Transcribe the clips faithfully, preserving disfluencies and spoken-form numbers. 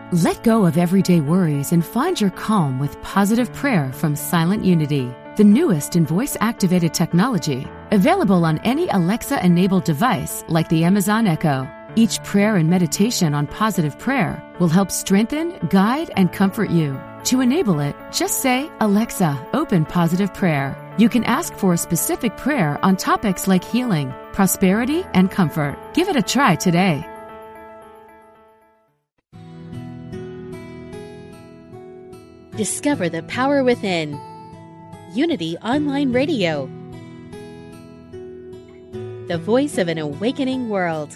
Let go of everyday worries and find your calm with positive prayer from Silent Unity, the newest in voice-activated technology, available on any Alexa-enabled device like the Amazon Echo. Each prayer and meditation on positive prayer will help strengthen, guide, and comfort you. To enable it, just say, "Alexa, open positive prayer." You can ask for a specific prayer on topics like healing, prosperity, and comfort. Give it a try today. Discover the power within. Unity Online Radio. The voice of an awakening world.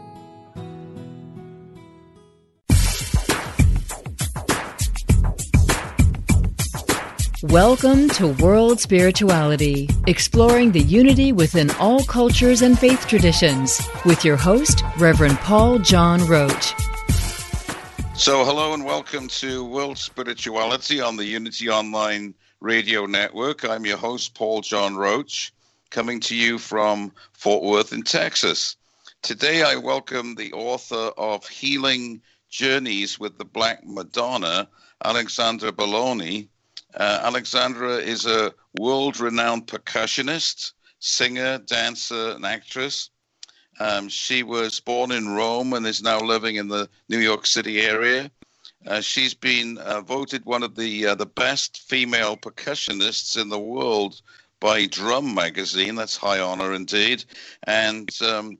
Welcome to World Spirituality, exploring the unity within all cultures and faith traditions, with your host, Reverend Paul John Roach. So hello and welcome to World Spirituality on the Unity Online Radio Network. I'm your host, Paul John Roach, coming to you from Fort Worth in Texas. Today I welcome the author of Healing Journeys with the Black Madonna, Alexandra Belloni. Uh, Alexandra is a world-renowned percussionist, singer, dancer, and actress. Um, she was born in Rome and is now living in the New York City area. Uh, she's been uh, voted one of the uh, the best female percussionists in the world by Drum Magazine. That's high honor indeed. And um,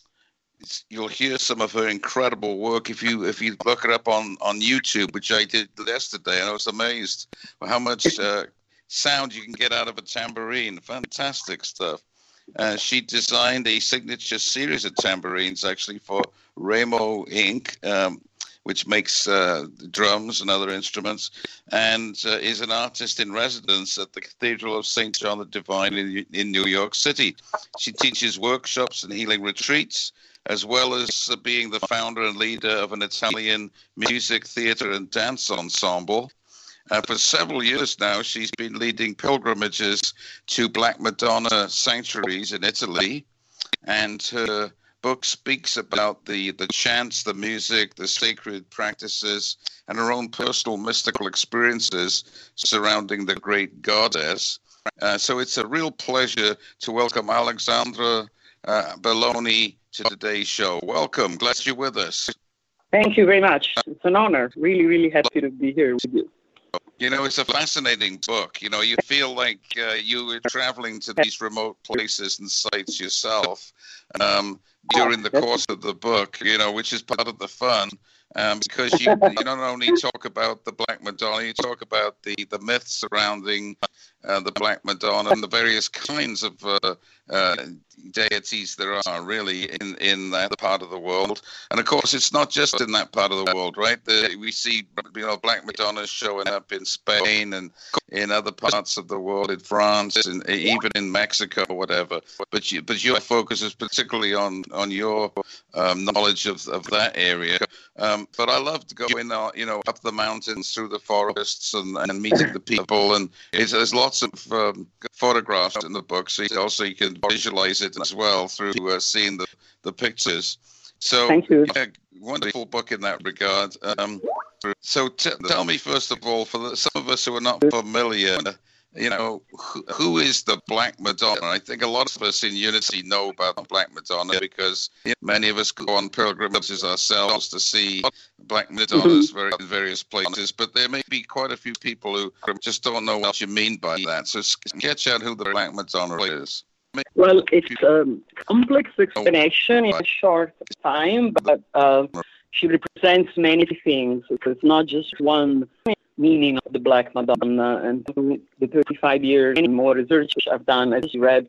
you'll hear some of her incredible work if you if you look her up on, on YouTube, which I did yesterday, and I was amazed by how much uh, sound you can get out of a tambourine. Fantastic stuff. Uh, she designed a signature series of tambourines, actually, for Ramo Incorporated, um, which makes uh, drums and other instruments, and uh, is an artist in residence at the Cathedral of Saint John the Divine in, in New York City. She teaches workshops and healing retreats, as well as uh, being the founder and leader of an Italian music, theater, and dance ensemble. Uh, for several years now, she's been leading pilgrimages to Black Madonna sanctuaries in Italy, and her book speaks about the, the chants, the music, the sacred practices, and her own personal mystical experiences surrounding the great goddess. Uh, so it's a real pleasure to welcome Alexandra uh, Belloni to today's show. Welcome. Glad you're with us. Thank you very much. It's an honor. Really, really happy to be here with you. You know, it's a fascinating book. You know, you feel like uh, you were traveling to these remote places and sites yourself um, during the course of the book, you know, which is part of the fun. Um, because you, you don't only talk about the Black Madonna, you talk about the, the myths surrounding uh, the Black Madonna and the various kinds of uh, uh, deities there are really in, in that part of the world. And of course, it's not just in that part of the world, right? The, we see, you know, Black Madonnas showing up in Spain and in other parts of the world, in France, and even in Mexico, or whatever. But you, but your focus is particularly on on your um, knowledge of, of that area. Um, but I loved going, uh, you know, up the mountains, through the forests, and, and meeting the people. And it's, there's lots of um, photographs in the book, so you also you can visualize it as well through uh, seeing the, the pictures. So, Thank you. Yeah, wonderful book in that regard. Um, so t- tell me, first of all, for the, some of us who are not familiar, you know, who, who is the Black Madonna? I think a lot of us in Unity know about the Black Madonna because many of us go on pilgrimages ourselves to see Black Madonnas mm-hmm. in various places. But there may be quite a few people who just don't know what you mean by that. So sketch out who the Black Madonna is. Well, it's a complex explanation in a short time, but uh, she represents many things. It's not just one meaning of the Black Madonna, and through the thirty-five years and more research I've done, as you read,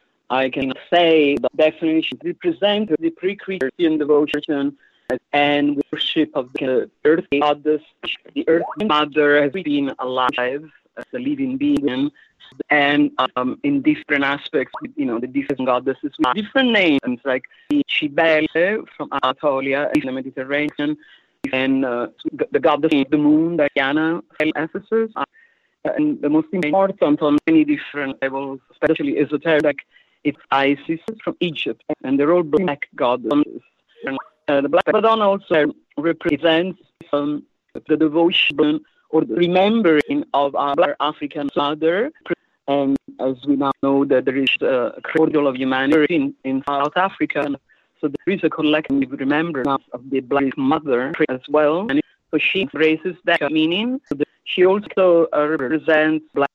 I can say that definitely she represents the pre-Christian devotion and worship of the earth goddess. The earth mother has been alive as a living being, and um, in different aspects, you know, the different goddesses with different names, like Cybele from Anatolia in the Mediterranean, and uh, the goddess of the moon, Diana, from Ephesus, uh, and the most important on many different levels, especially esoteric, it's Isis from Egypt, and they're all black goddesses. Uh, the Black Madonna also represents um, the devotion or the remembering of our African mother. And as we now know that there is a cordial of humanity in, in South Africa, so there is a collective remembrance of the Black mother as well. And so she embraces that meaning. She also uh, represents Black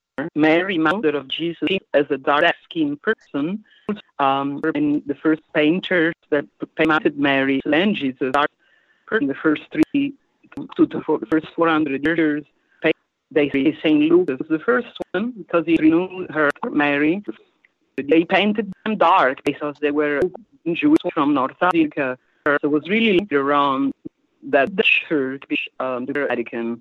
Mary, mother of Jesus, as a dark-skinned person. Um, and the first painters that painted Mary and Jesus are in the first three to the, four, the first four hundred years. They say Saint Luke was the first one because he renewed her Mary. They painted them dark because they were Jews from North Africa. So it was really around that the church, um, the Vatican,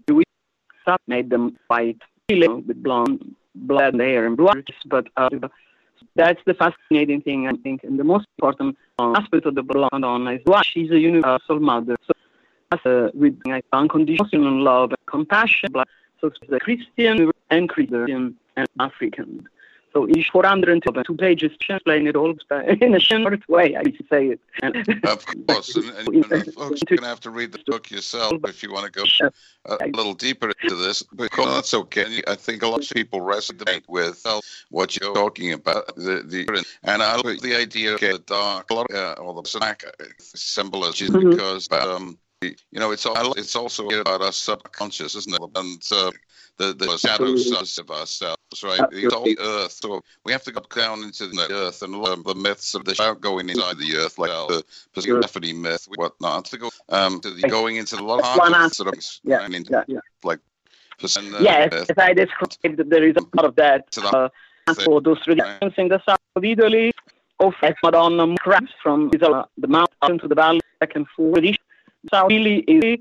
made them white, with blonde, blonde hair and blue. But uh, that's the fascinating thing, I think, and the most important aspect of the Black Madonna is why she's a universal mother. So that's uh, with like, unconditional love and compassion. So it's a Christian and Christian and African. So each four hundred two pages explain it all in a short way, I should say it. Of course, and, and, and folks, you're going to have to read the book yourself if you want to go a, a little deeper into this. But that's okay. I think a lot of people resonate with what you're talking about. The, the and I like the idea of the dark, uh, or the black symbolism, mm-hmm. because um, you know it's all, it's also about our subconscious, isn't it? And uh, the the shadows of ourselves, right? It's all the earth. So we have to go down into the earth and learn the myths of the shadow going inside the earth, like the Persephone myth, whatnot. To go um to the going into the lot sort of yeah, and into, yeah, yeah. like percent, uh, yes, myth. As I described, there is a lot of that. Uh, for those traditions in the south of Italy, of Madonna crafts from the mountain to the valley, back and forth. So really is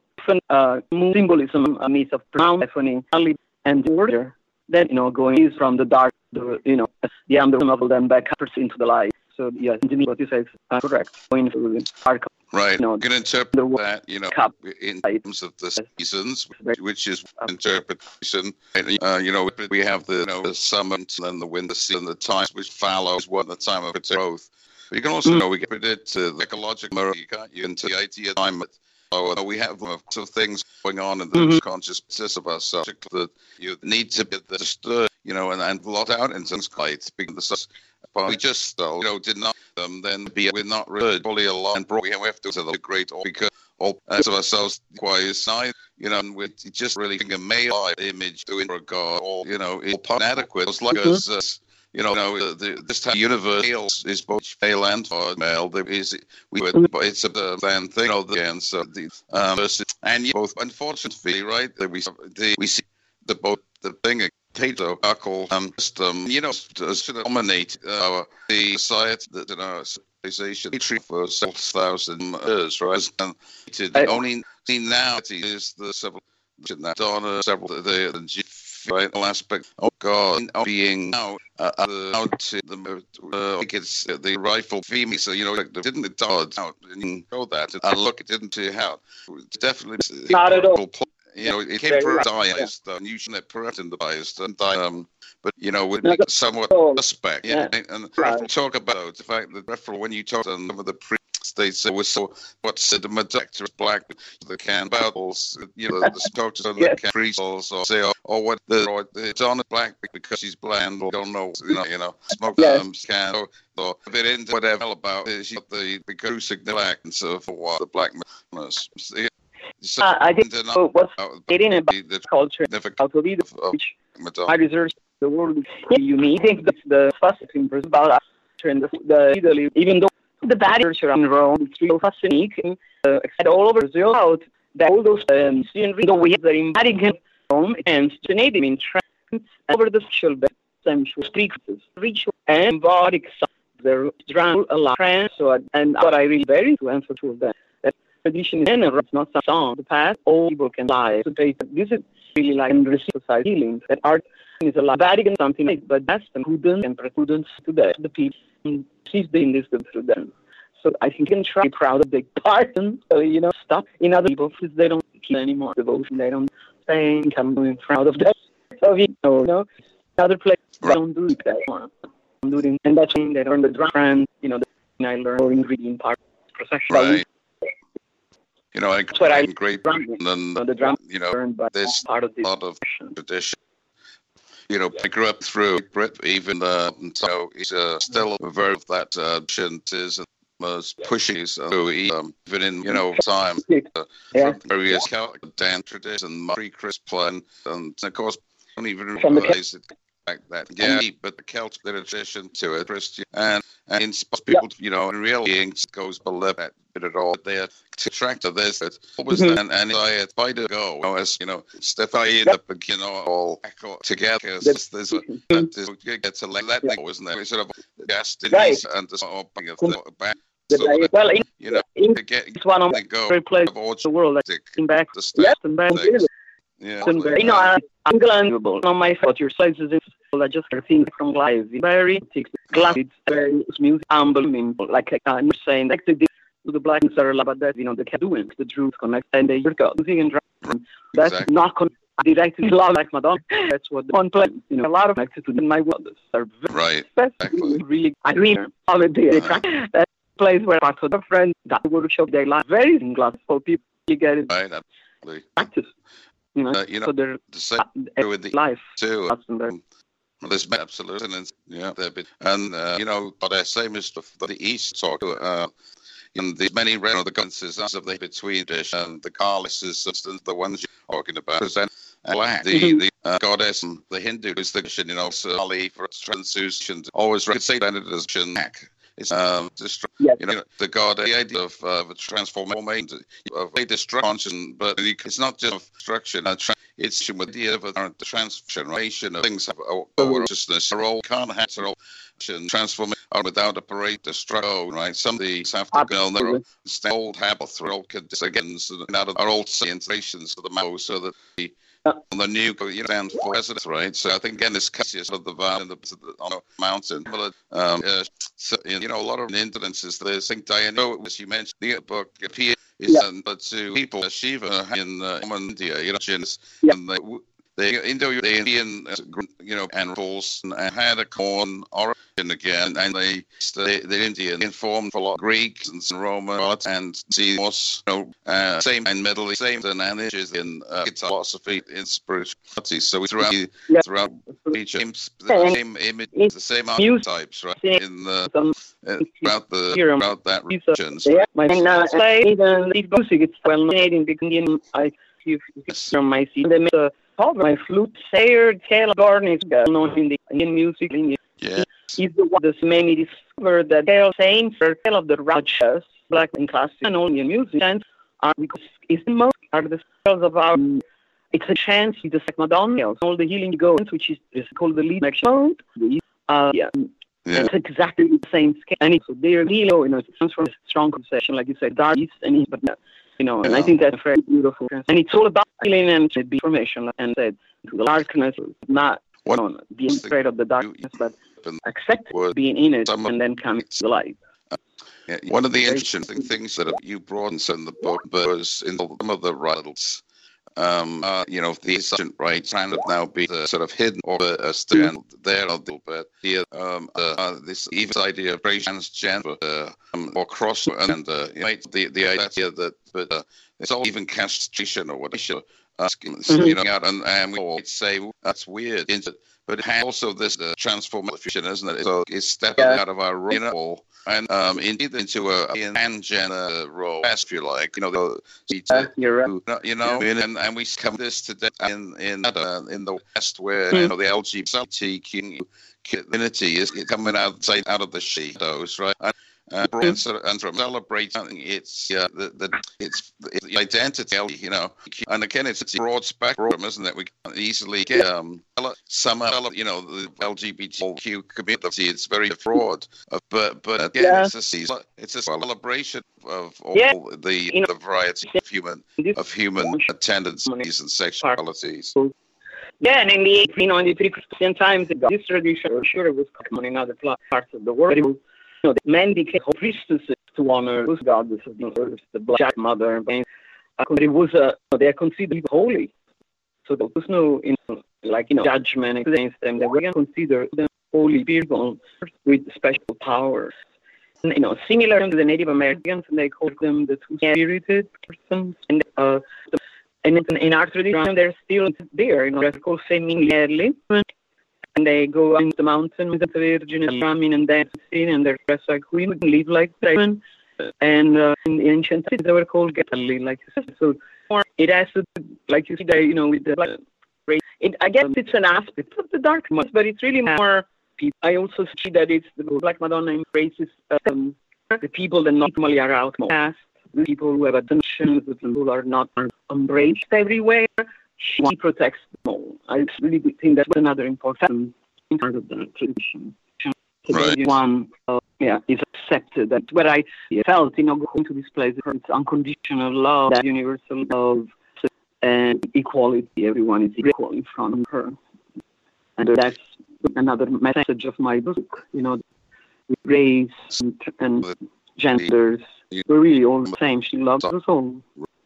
uh, symbolism, a myth of Persephone and order. Then, you know, going is from the dark, the, you know, the underworld of them back into the light. So, yes, what you say is uh, correct. Going through the dark. Right. You know, you can interpret that, you know, in terms of the seasons, which is interpretation. Uh, you know, we have the, you know, the summer and then the winter season, the times which follows what the time of its growth. But you can also mm-hmm. know we get it to the ecological mirror, you can't you into the idea of time. So uh, we have lots of things going on in the mm-hmm. consciousness of ourselves that you need to be disturbed, you know, and, and blot out in some light. Because but we just, uh, you know, did not um, then be, we're not really fully alive and brought, we have to the great all because all parts of ourselves requires side, you know, and we're just really thinking a male image to a God, or, you know, it's inadequate. It's like mm-hmm. us, uh, you know, the, the, this time universe is both male and male. There is, we, it's a plan thing, you know, the answer. The, um, and both, unfortunately, right, that we, the, we see the both the thing, patriarchal um, system, you know, should dominate uh, the society, that in our civilization for several thousand years, right? And the only thing now is the civilization that on several the the right aspect of God being now uh, out to the uh, like it's uh, the rightful female. So you know, like, didn't it out and you know that? And look, it didn't to how definitely not at all. You know, it came periodized, yeah. and usually periodized, and um, but you know, would be somewhat suspect. Yeah, yeah. and right. talk about the fact that when you talk to some of the priests, they say was so what's the Medector black, the cannibals, you know, the talk to the yes. priests or say, or, or what the or it's on the black because she's blind, or don't know, you know, you know, smoke yes. um, can or, or if it into whatever about is the because black and so for what the black was. So uh, I think so what's getting about the culture out of it, which I research the world is unique. I think that's the fascinating part about us and the, the Italy, even though the bad culture in Rome is really fascinating, uh, all over Brazil, out that all those um, though we have the Vatican Rome and the native in trends over the social sensual streets, ritual and symbolic they're drowned a lot trends. So and what I really very to answer to that. Tradition is not some song. The past, all people can lie. So this is really like in society healing. That art is a lot Vatican something like, but that's the prudence and prudence to the, the people. She's doing this through them. So I think you can try to be proud of the part and, uh, you know, stop in other people because they don't keep anymore devotion. They don't think I'm doing proud of that. So, you know, you know other places right. don't do that anymore. I'm doing, and that's when they learn the drum, you know, the I learned or ingredient part procession. Right. You know, I That's what I in Great Britain, and the drum you know, by there's part of a lot of tradition. You know, I grew up through Britain, even uh, so he's uh, still very of that uh, is and was pushing through um, even in you know time uh, yeah. from various Celtic dance traditions and pre-Chris plan, and of course, I don't even realize it. Like that, yeah, but the Celtic tradition to it, Christian, and, and inspires people, you know, and really it goes below that bit at all. They're to attract to this, that always mm-hmm. and, and I try to go, you know, as you know, step I in up, you know, all echo together. There's, there's a that you get to let that yeah. go, isn't there? We sort of destinies right. and the sort of thing of the back. So that, well, in, you know, in, to get it's one of the go places in the world that came back to step and back. Yeah, you know, uh, England, on my foot, your sizes is I just think from live, very glass, very smooth, unbelievable. Like I'm saying, like the the blacks are about that, you know, they kept doing the truth connect and they got music and drum. That's exactly. not con- directly love like Madonna. That's what the one play. You know, a lot of connected to my world are very right. Exactly. Really, I really all the day. Uh-huh. That place where part of the friends that workshop they like very in glass for people to get it. Right, absolutely. Practice. You know, uh, you know so they're the same uh, with the life too. Um, there's absolutely, and yeah, been, and uh, you know, but the same as the, the East talk. Uh, in the many you know, the guns of the between dish and the Carlis's substance, the ones you're talking about, and black, the mm-hmm. the uh, goddess, and the Hindu is the you know, so Ali for transution. Always could say that it is black. It's um, destru- yes. you know, the god, the idea of uh, transformation, of a destruction, but it's not just destruction. Uh, tra- it's with the idea of a transformation of things have consciousness. They're all can't have their all transformation without a parade destruction. Right? Some of these have to go. Their old habits, their old conditions, and out of our old integrations of the mouth, so that the on the new, you know, stand for president, right? So I think again, this Cassius of the valley on a mountain. Um, uh, so, you know, a lot of incidences. The Saint Diana, as you mentioned, the book appears is yeah. but to people, Shiva in uh, India, you know, yeah. and the, the Indo-European, you know, animals and had a corn origin again, and they the, the Indian informed for a lot of Greeks and Roman and see what's you know uh, same in Middle East, same advantages in uh, philosophy in spirituality. So throughout yeah. throughout region, the same image, the same archetypes, right? In the uh, throughout the throughout that region. So, yeah, my uh, even music it's well known in beginning. I from my seat. They made a cover. My flute player, Taylor Gordon, is well known in the Indian music. Yeah. He's the one that's made me discover that they're saying for tale of the Rajas, black and classic and all Indian music, and uh, because it's the most are the styles of our. It's a chance to like Madonna, all the healing goes, which is, is called the lead mode. Uh, yeah. Yeah. It's exactly the same scale. And so they're really, you know, it comes from a strong concession, like you said, dark east and east, but you know, and yeah. I think that's very beautiful. And it's all about healing and information, and said, to the darkness, not you know, being afraid of the darkness, but accept being in it and then coming to the light. Uh, yeah, one of the interesting things that you brought in the book was in some of the riddles. Um, uh, you know, the assumption, right, kind of now be uh, sort of hidden or uh, still mm-hmm. there a little bit. Here, um, uh, uh, this even idea of transgender uh, um, or cross and uh, you know, the the idea that, but uh, it's all even castration or whatever. Asking, mm-hmm. you know, out and, and we all say well, that's weird, isn't it? But it has also this uh, transformation, isn't it? So it's stepping yeah. out of our role and um, indeed into a transgender role, if you like. You know, the, uh, you're right. You know, yeah. and and we come this today in in uh, in the West, where mm. you know the L G B T Q community is coming outside out of the shadows, right? And, Uh, and, so, and from celebrating its uh, the, the its, its identity, you know, and again it's, it's a broad spectrum, isn't it? We can easily get um, some, you know, the L G B T Q community. It's very broad, uh, but but again, yeah. it's a it's a celebration of all yeah. the you know, the variety of human of human tendencies and sexualities. Yeah, and in the you know in the pre-Christian times, this tradition, for sure, it was common in other parts of the world. You know, the men became priestesses to honor those goddesses, you know, the Black Mother. And uh, it was a, they are considered holy. So there was no, you know, like, you know, judgment against them. They were considered holy people with special powers. you know, similar to the Native Americans, and they call them the two-spirited persons. And uh, and in, in our tradition, they're still there. You know, they're called Femminili, and they go into the mountain with the Virgin and drumming and dancing, and they're dressed like women, live like women. And uh, in the ancient times, they were called Gelli, like you said. So it has to, like you see, you know, with the black race. It, I guess it's an aspect of the darkness, but it's really more. I also see that it's the Black Madonna embraces um, the people that normally are outcast, the people who have addictions, the people who are not embraced everywhere. She protects them all. I really think that's another important part of the tradition. So right. Everyone, uh, yeah, is accepted. That's what I felt, you know, going to this place. It's unconditional love, universal love, and equality. Everyone is equal in front of her. And that's another message of my book, you know, race and, and genders. We're really all the same. She loves us all.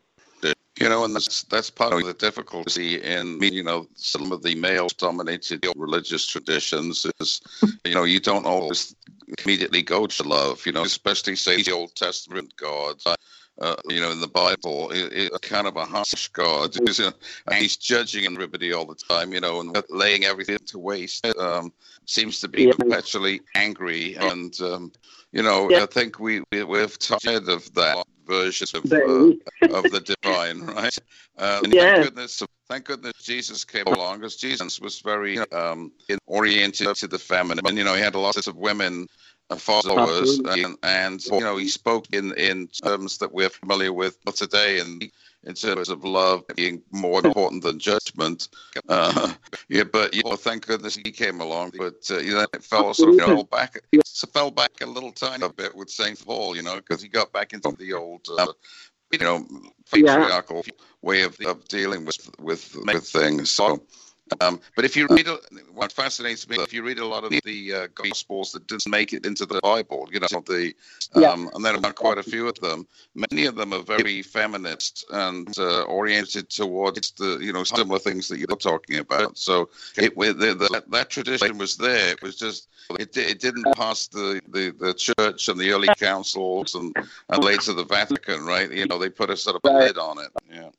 You know, and that's that's part of the difficulty in, you know, some of the male-dominated religious traditions is, you know, you don't always immediately go to love, you know, especially, say, the Old Testament gods. Uh, you know, in the Bible, it, it's kind of a harsh God. He's, uh, he's judging everybody all the time, you know, and laying everything to waste. Um, seems to be yeah. perpetually angry. And, um, you know, yeah. I think we, we, we're tired of that version of, uh, of the divine, right? Um, and yeah. thank goodness, thank goodness Jesus came along, because Jesus was very um, oriented to the feminine. And, you know, he had lots of women followers, and, and you know, he spoke in, in terms that we're familiar with today, and in terms of love being more important than judgment. Uh, yeah, but you know, thank goodness he came along. But uh, you know, it fell sort of you know, back, it fell back a little tiny bit with Saint Paul, you know, because he got back into the old, uh, you know, patriarchal yeah. way of, of dealing with with with things. So. Um, but if you read, what fascinates me, if you read a lot of the uh, Gospels that didn't make it into the Bible, you know, the um, yeah. and there are quite a few of them. Many of them are very feminist and uh, oriented towards the, you know, similar things that you're talking about. So it, the, the, that tradition was there. It was just it, it didn't pass the, the, the church and the early councils and, and later the Vatican, right? You know, they put a sort of a lid on it. Yeah.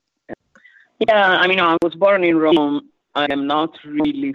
Yeah, I mean, I was born in Rome. I am not really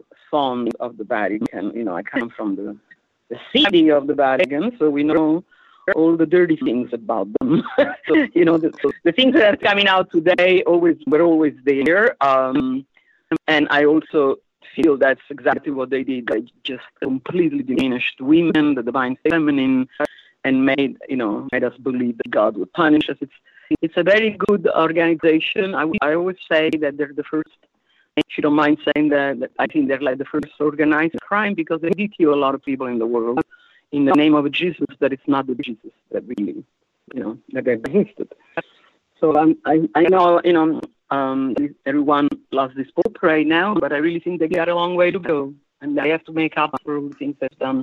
fond of the Vatican. You know, I come from the, the city of the Vatican, so we know all the dirty things about them. So, you know, the, the things that are coming out today always were always there. Um, and I also feel that's exactly what they did. They just completely diminished women, the divine feminine, and made, you know, made us believe that God would punish us. It's it's a very good organization. I, I always say that they're the first. If you don't mind saying that, that, I think they're like the first organized crime, because they did kill a lot of people in the world in the name of Jesus, that it's not the Jesus that really, you know, that existed. So um, I, I know, you know, um, everyone loves this Pope right now, but I really think they got a long way to go, and they have to make up for all the things they've done.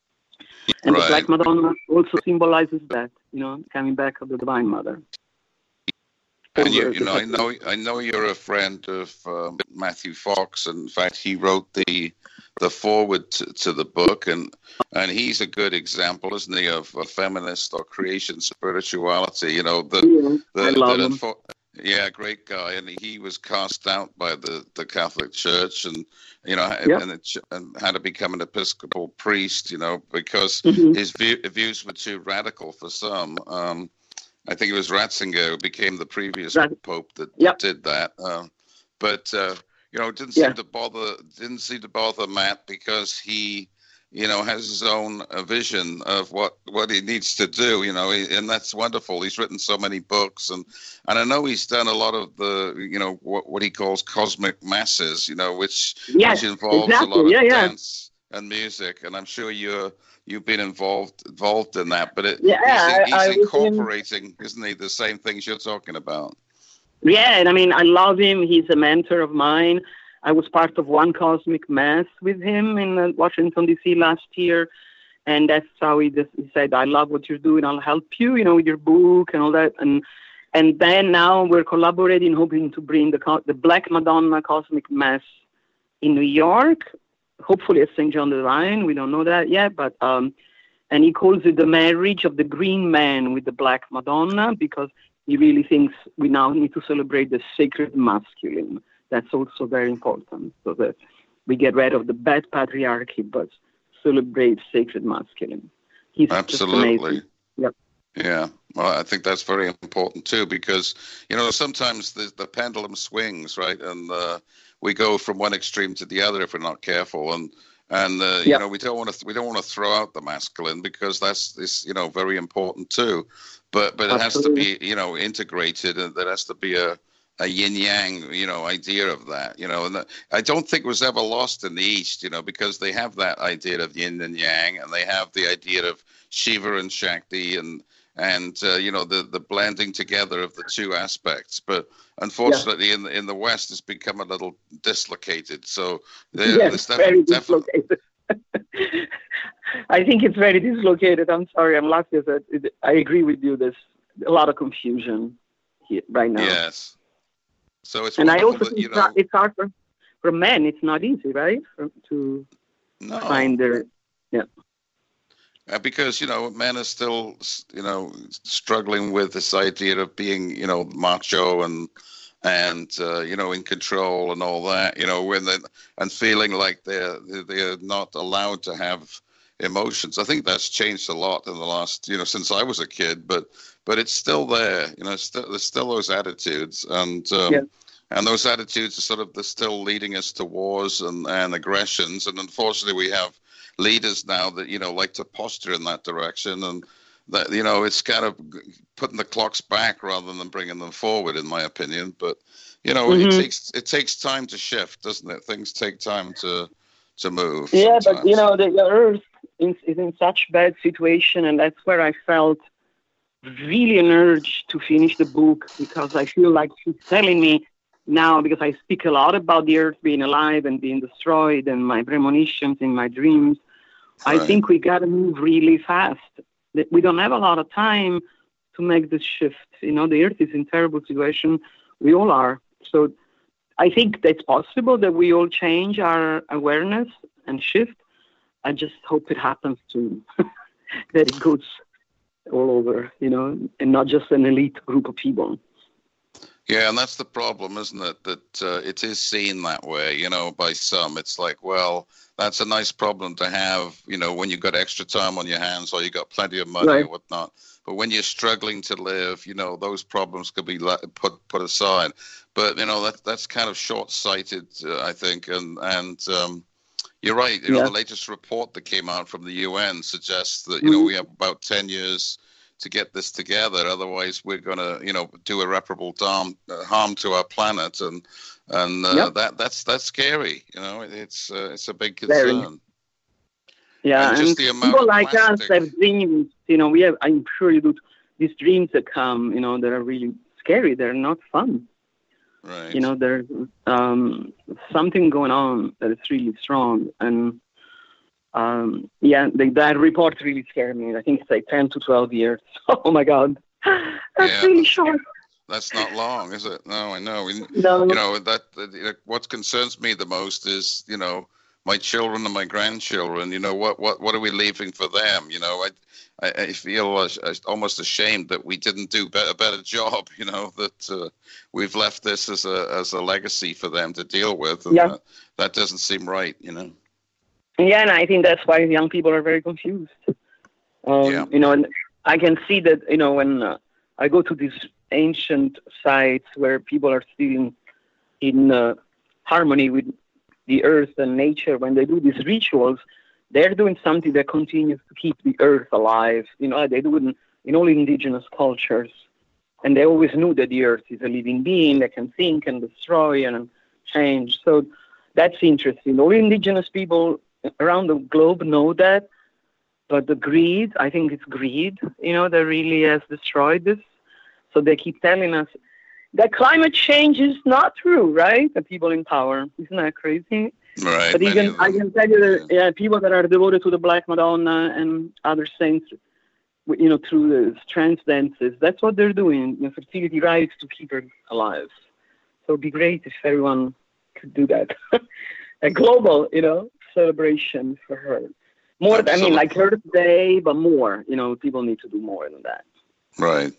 And right. the Black Madonna also symbolizes that, you know, coming back of the Divine Mother. And you, you know, I know, I know you're a friend of um, Matthew Fox, and in fact, he wrote the the foreword to, to the book, and and he's a good example, isn't he, of a feminist or creation spirituality? You know, the yeah, the, I love the him. For, yeah, great guy, and he was cast out by the, the Catholic Church, and you know, yeah. and, it, and had to become an Episcopal priest, you know, because mm-hmm. his view, views were too radical for some. Um, I think it was Ratzinger who became the previous right. pope that yep. did that. Um, but uh, you know, it didn't yeah. seem to bother didn't seem to bother Matt, because he, you know, has his own uh, vision of what, what he needs to do. You know, he, and that's wonderful. He's written so many books, and and I know he's done a lot of the, you know, what what he calls cosmic masses. You know, which yes, which involves exactly. a lot of yeah, yeah. dance and music, and I'm sure you're. You've been involved involved in that, but it, yeah, he's, he's I, I incorporating, in, isn't he, the same things you're talking about? Yeah, and I mean, I love him. He's a mentor of mine. I was part of one cosmic mass with him in uh, Washington, D C last year, and that's how he, just, he said, I love what you're doing. I'll help you, you know, with your book and all that. And and then now we're collaborating, hoping to bring the the Black Madonna Cosmic Mass in New York, hopefully at Saint John the Divine. We don't know that yet, but um, And he calls it the marriage of the green man with the black Madonna, because he really thinks we now need to celebrate the sacred masculine. That's also very important, so that we get rid of the bad patriarchy, but celebrate sacred masculine. He's Absolutely. Yep. Yeah, well, I think that's very important too, because, you know, sometimes the, the pendulum swings, right? And uh, we go from one extreme to the other if we're not careful. And, and uh, yep. you know, we don't want to we don't want to throw out the masculine, because that's, is, you know, very important too. But but it Absolutely. has to be, you know, integrated, and there has to be a, a yin-yang, you know, idea of that, you know. And that, I don't think it was ever lost in the East, you know, because they have that idea of yin and yang, and they have the idea of Shiva and Shakti, and and uh, you know, the the blending together of the two aspects. But unfortunately, yeah. in the in the West, it's become a little dislocated. So yes, there's very dislocated. I think it's very dislocated. I'm sorry, I'm laughing. That I agree with you. There's a lot of confusion here right now. Yes. So it's and I also that, think you know, it's hard for for men. It's not easy, right, for, to no. find their yeah. Uh, because, you know, men are still, you know, struggling with this idea of being, you know, macho and, and uh, you know, in control and all that, you know, when they, and feeling like they're, they're not allowed to have emotions. I think that's changed a lot in the last, you know, since I was a kid, but, but it's still there, you know, still, there's still those attitudes, and, um, yeah. and those attitudes are sort of, they're still leading us to wars and, and aggressions. And unfortunately we have leaders now that, you know, like to posture in that direction, and that, you know, it's kind of putting the clocks back rather than bringing them forward, in my opinion. But, you know, mm-hmm. it takes it takes time to shift, doesn't it? Things take time to to move. Yeah, sometimes. But you know, the Earth is, is in such bad situation, and that's where I felt really an urge to finish the book, because I feel like she's telling me now, because I speak a lot about the Earth being alive and being destroyed, and my premonitions in my dreams. Right. I think we got to move really fast. We don't have a lot of time to make this shift. You know, the Earth is in terrible situation. We all are. So I think that's possible that we all change our awareness and shift. I just hope it happens soon, that it goes all over, you know, and not just an elite group of people. Yeah, and that's the problem, isn't it? That uh, it is seen that way, you know, by some. It's like, well, that's a nice problem to have, you know, when you've got extra time on your hands, or you got plenty of money right. or whatnot. But when you're struggling to live, you know, those problems could be put put aside. But, you know, that that's kind of short-sighted, uh, I think. And, and um, you're right. You know, yeah. the latest report that came out from the U N suggests that, you mm-hmm. know, we have about ten years to get this together. Otherwise, we're going to, you know, do irreparable harm, uh, harm to our planet, and and uh, yep. that that's that's scary. You know, it's uh, it's a big concern. Very. Yeah, and, and, and people like us have dreams. You know, we have. I'm sure you do. These dreams that come, you know, that are really scary. They're not fun. Right. You know, there's um, something going on that is really strong, and. Um, yeah, the, that report really scared me. I think it's like ten to twelve years. Oh, my God. That's yeah, really that's, short. That's not long, is it? No, I know. We, no. You know, that, that what concerns me the most is, you know, my children and my grandchildren. You know, what what, what are we leaving for them? You know, I I, I feel uh, almost ashamed that we didn't do a better job, you know, that uh, we've left this as a as a legacy for them to deal with. And yeah. that, that doesn't seem right, you know. Yeah, and I think that's why young people are very confused. Um, yeah. You know, and I can see that, you know, when uh, I go to these ancient sites where people are still in, in uh, harmony with the earth and nature, when they do these rituals, they're doing something that continues to keep the earth alive. You know, they do it in, in all indigenous cultures. And they always knew that the earth is a living being that can think and destroy and change. So that's interesting. All indigenous people around the globe know that, but the greed, I think it's greed, you know, that really has destroyed this. So they keep telling us that climate change is not true, right? The people in power. Isn't that crazy? Right. But even I can tell you that yeah, people that are devoted to the Black Madonna and other saints, you know, through the trance dances, that's what they're doing, you know, fertility rites to keep her alive. So it'd be great if everyone could do that. A global, you know, celebration for her. More, Absolutely. I mean, like Earth Day, but more. You know, people need to do more than that. Right.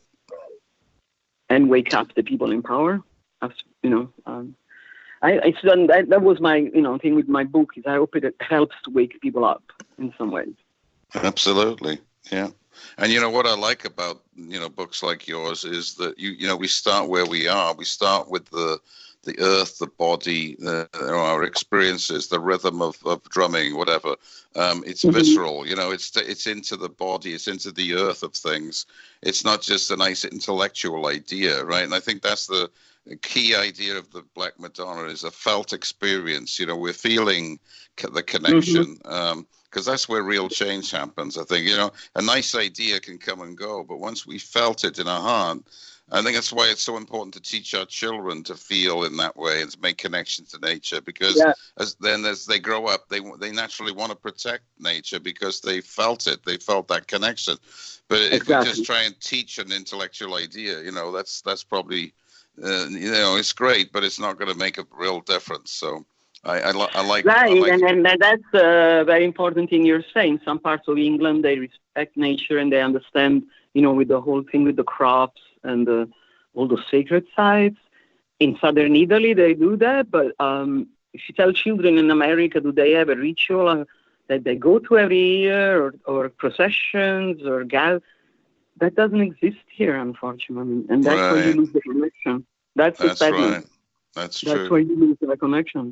And wake up the people in power. You know, um, I, I that, that was my, you know, thing with my book is I hope it helps to wake people up in some ways. Absolutely. Yeah. And you know what I like about, you know, books like yours is that you you know we start where we are. We start with the the earth, the body, the, our experiences, the rhythm of, of drumming, whatever. Um, it's mm-hmm. visceral, you know. It's it's into the body. It's into the earth of things. It's not just a nice intellectual idea, right? And I think that's the key idea of the Black Madonna is a felt experience. You know, we're feeling the connection. Mm-hmm. Um, because that's where real change happens, I think. You know, a nice idea can come and go, but once we felt it in our heart, I think that's why it's so important to teach our children to feel in that way and to make connections to nature, because yeah. as then as they grow up, they they naturally want to protect nature because they felt it, they felt that connection. But if exactly. we just try and teach an intellectual idea, you know, that's that's probably, uh, you know, it's great, but it's not going to make a real difference. So. I, I, I like right, I like and, and that's a very important thing you're saying. Some parts of England they respect nature and they understand, you know, with the whole thing with the crops and the, all the sacred sites. In southern Italy, they do that, but um, if you tell children in America, do they have a ritual uh, that they go to every year, or, or processions, or gal? That doesn't exist here, unfortunately, and that's right. where you lose the connection. That's, that's the right. That's true. That's where you lose the connection.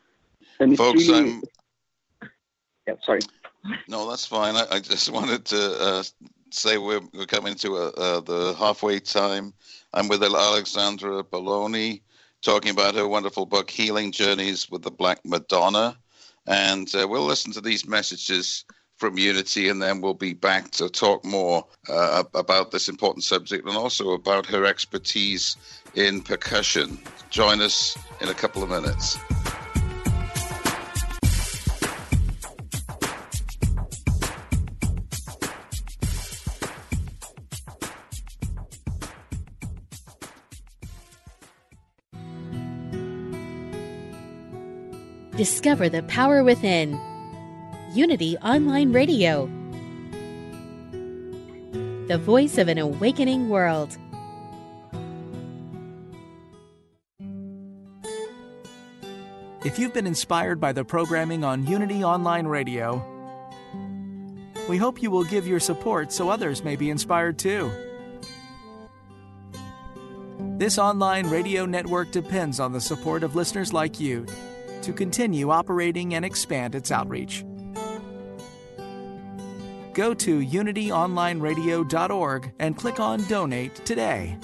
And Folks, really, I'm... Yeah, sorry. No, that's fine. I, I just wanted to uh, say we're, we're coming to a, uh, the halfway time. I'm with Alexandra Belloni, talking about her wonderful book, Healing Journeys with the Black Madonna. And uh, we'll listen to these messages from Unity, and then we'll be back to talk more uh, about this important subject and also about her expertise in percussion. Join us in a couple of minutes. Discover the power within. Unity Online Radio. The voice of an awakening world. If you've been inspired by the programming on Unity Online Radio, we hope you will give your support so others may be inspired too. This online radio network depends on the support of listeners like you to continue operating and expand its outreach. Go to unity online radio dot org and click on Donate today.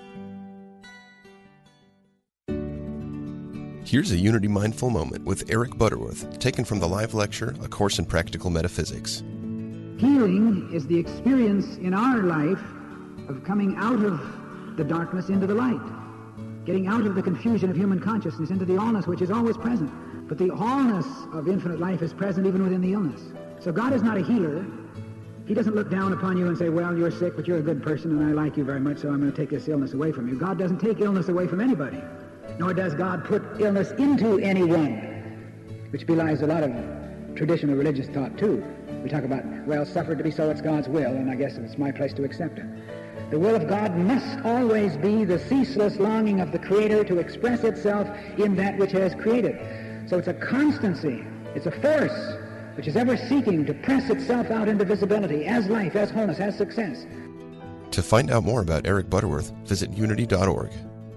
Here's a Unity Mindful Moment with Eric Butterworth, taken from the live lecture, A Course in Practical Metaphysics. Healing is the experience in our life of coming out of the darkness into the light, getting out of the confusion of human consciousness into the allness which is always present. But the allness of infinite life is present even within the illness. So God is not a healer. He doesn't look down upon you and say, well, you're sick, but you're a good person, and I like you very much, so I'm going to take this illness away from you. God doesn't take illness away from anybody, nor does God put illness into anyone, which belies a lot of traditional religious thought, too. We talk about, well, suffered to be so, it's God's will, and I guess it's my place to accept it. The will of God must always be the ceaseless longing of the Creator to express itself in that which has created. So it's a constancy, it's a force which is ever seeking to press itself out into visibility as life, as wholeness, as success. To find out more about Eric Butterworth, visit unity dot org.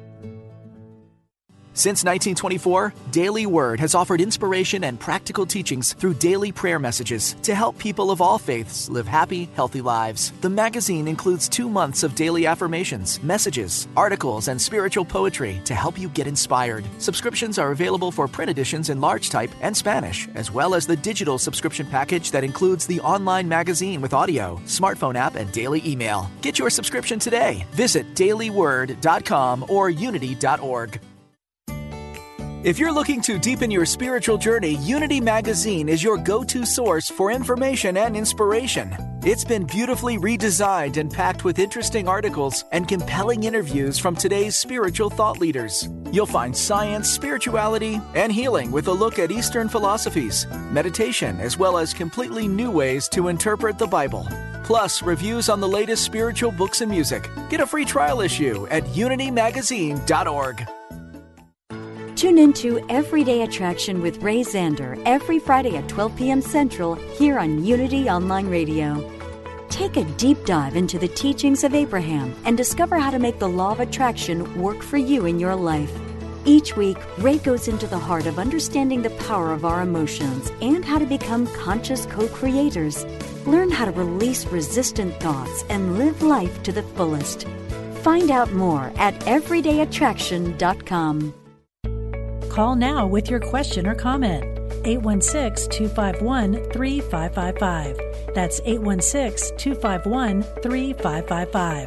Since nineteen twenty-four, Daily Word has offered inspiration and practical teachings through daily prayer messages to help people of all faiths live happy, healthy lives. The magazine includes two months of daily affirmations, messages, articles, and spiritual poetry to help you get inspired. Subscriptions are available for print editions in large type and Spanish, as well as the digital subscription package that includes the online magazine with audio, smartphone app, and daily email. Get your subscription today. Visit daily word dot com or unity dot org. If you're looking to deepen your spiritual journey, Unity Magazine is your go-to source for information and inspiration. It's been beautifully redesigned and packed with interesting articles and compelling interviews from today's spiritual thought leaders. You'll find science, spirituality, and healing with a look at Eastern philosophies, meditation, as well as completely new ways to interpret the Bible. Plus, reviews on the latest spiritual books and music. Get a free trial issue at unity magazine dot org. Tune into Everyday Attraction with Ray Zander every Friday at twelve p.m. Central here on Unity Online Radio. Take a deep dive into the teachings of Abraham and discover how to make the law of attraction work for you in your life. Each week, Ray goes into the heart of understanding the power of our emotions and how to become conscious co-creators. Learn how to release resistant thoughts and live life to the fullest. Find out more at everyday attraction dot com. Call now with your question or comment. eight one six, two five one, three five five five. That's eight one six, two five one, three five five five.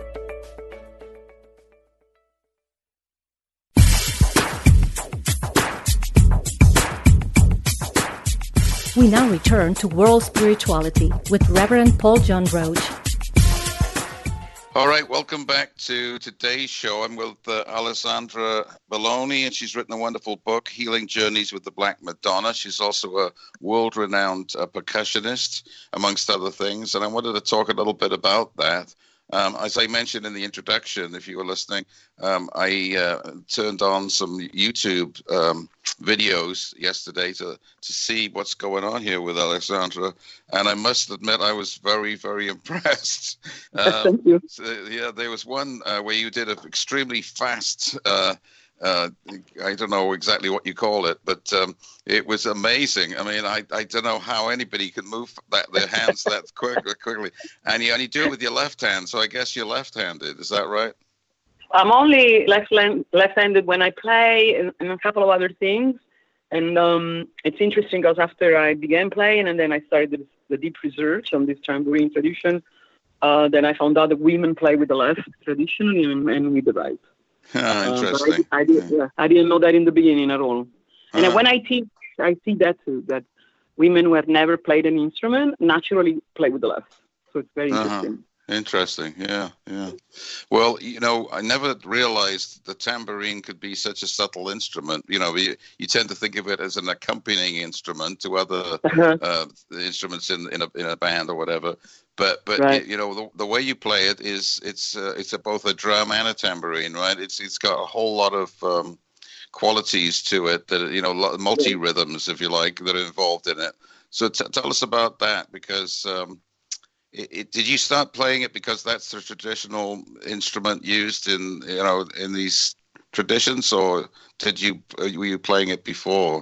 We now return to World Spirituality with Reverend Paul John Roach. All right, welcome back to today's show. I'm with uh, Alessandra Belloni, and she's written a wonderful book, Healing Journeys with the Black Madonna. She's also a world-renowned uh, percussionist, amongst other things, and I wanted to talk a little bit about that. Um, as I mentioned in the introduction, if you were listening, um, I uh, turned on some YouTube um, videos yesterday to, to see what's going on here with Alessandra, and I must admit I was very, very impressed. Um, Thank you. So, yeah, there was one uh, where you did an extremely fast uh Uh, I don't know exactly what you call it, but um, it was amazing. I mean, I, I don't know how anybody could move that their hands that quick, quickly. And you only do it with your left hand, so I guess you're left-handed. Is that right? I'm only left left-handed when I play and, and a couple of other things. And um, it's interesting because after I began playing and then I started the, the deep research on this tambourine tradition, uh, then I found out that women play with the left traditionally and men with the right. Ah, interesting. Uh, I, I, did, yeah. I didn't know that in the beginning at all. And uh-huh. when I teach, I see that too, that women who have never played an instrument naturally play with the left. So it's very uh-huh. interesting. Interesting, yeah, yeah. Well, you know, I never realized the tambourine could be such a subtle instrument. You know, you, you tend to think of it as an accompanying instrument to other uh-huh. uh, instruments in in a in a band or whatever. But but right. you know, the, the way you play it is it's uh, it's a, both a drum and a tambourine, right? It's it's got a whole lot of um, qualities to it that, you know, multi rhythms, if you like, that are involved in it. So t- tell us about that, because. Um, It, it, did you start playing it because that's the traditional instrument used in, you know, in these traditions, or did you were you playing it before?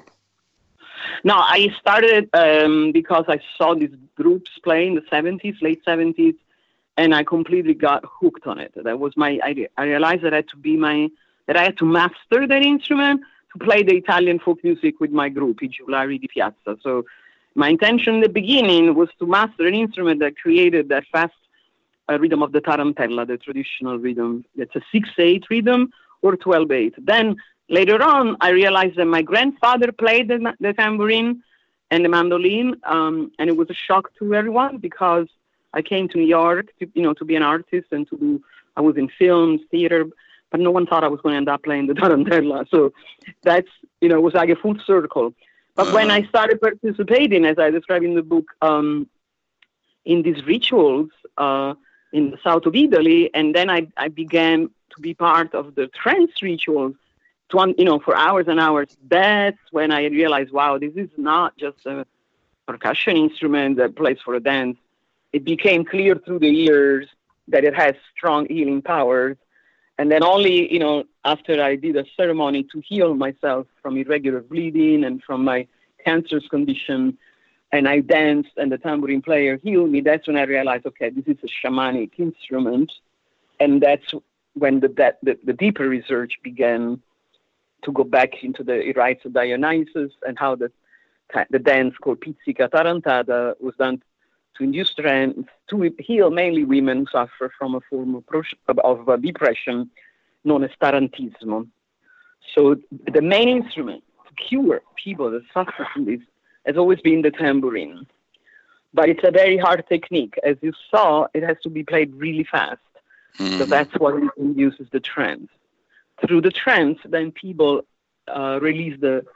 No, I started um, because I saw these groups play in the seventies, late seventies, and I completely got hooked on it. That was my idea. I realized that I had to be my that I had to master that instrument to play the Italian folk music with my group, I Giullari di Piazza. So. My intention in the beginning was to master an instrument that created that fast uh, rhythm of the tarantella, the traditional rhythm. It's a six eight rhythm or twelve eight. Then later on, I realized that my grandfather played the, the tambourine and the mandolin, um, and it was a shock to everyone because I came to New York, to, you know, to be an artist and to do. I was in films, theater, but no one thought I was going to end up playing the tarantella. So that's, you know, it was like a full circle. But when I started participating, as I describe in the book, um, in these rituals uh, in the south of Italy, and then I, I began to be part of the trance rituals, to, you know, for hours and hours. That's when I realized, wow, this is not just a percussion instrument that plays for a dance. It became clear through the years that it has strong healing powers. And then only, you know, after I did a ceremony to heal myself from irregular bleeding and from my cancerous condition, and I danced and the tambourine player healed me, that's when I realized, okay, this is a shamanic instrument. And that's when the, that, the, the deeper research began to go back into the rites of Dionysus and how the, the dance called Pizzica Tarantata was done to induce strength, to heal mainly women who suffer from a form of, of uh, depression known as tarantismo. So the main instrument to cure people that suffer from this has always been the tambourine. But it's a very hard technique. As you saw, it has to be played really fast. Mm-hmm. So that's what induces the trance. through the trance, then people uh, release the,